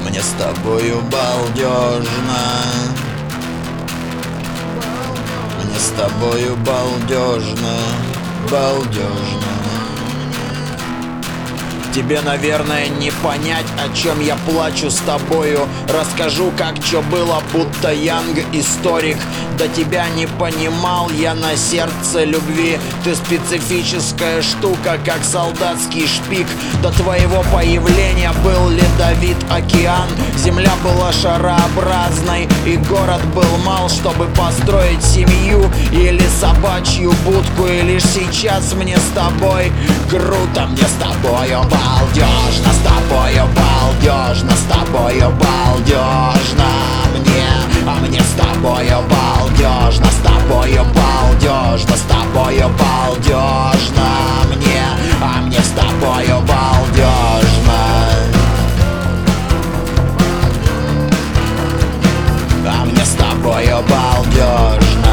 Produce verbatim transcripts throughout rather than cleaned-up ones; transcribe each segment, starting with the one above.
Мне с тобою балдежно. Мне с тобою балдежно, балдежно. Тебе, наверное, не понять, о чем я плачу с тобою. Расскажу, как чё было, будто Янг историк. До тебя не понимал я на сердце любви. Ты специфическая штука, как солдатский шпик. До твоего появления был ледовит океан. Земля была шарообразной, и город был мал, чтобы построить семью или собачью будку. И лишь сейчас мне с тобой круто, мне с тобою балдежно, с тобою балдежно, с тобою балдежно мне, а мне с тобою балдежно, с тобою балдежно, с тобою балдежно мне, а мне с тобою балдежно, а мне с тобою балдежно.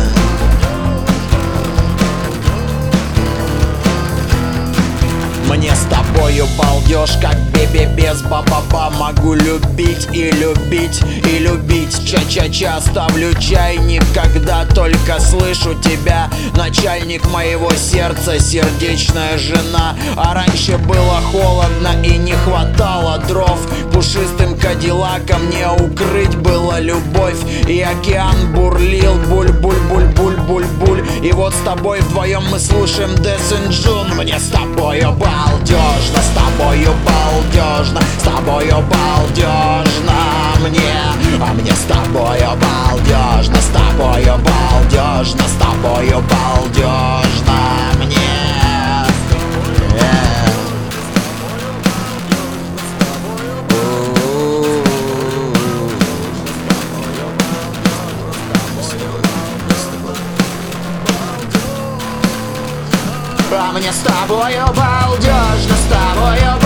Мне с тобою балдеж, как бебе без ба-ба-ба. Могу любить и любить и любить. Ча-ча-ча, ставлю чайник, когда только слышу тебя. Начальник моего сердца, сердечная жена. А раньше было холодно и не хватало дров. Пушистым кадиллаком не укрыть было любовь. И океан бурлил, буль-буль-буль-буль-буль-буль. И вот с тобой вдвоем мы слушаем Дэсин Джун. Мне с тобою балдежно, с тобою балдежно, с тобою балдежно мне, а мне с тобою балдежно, с тобою балдежно, с тобою балдежно мне. А мне с тобою балдежно, с тобою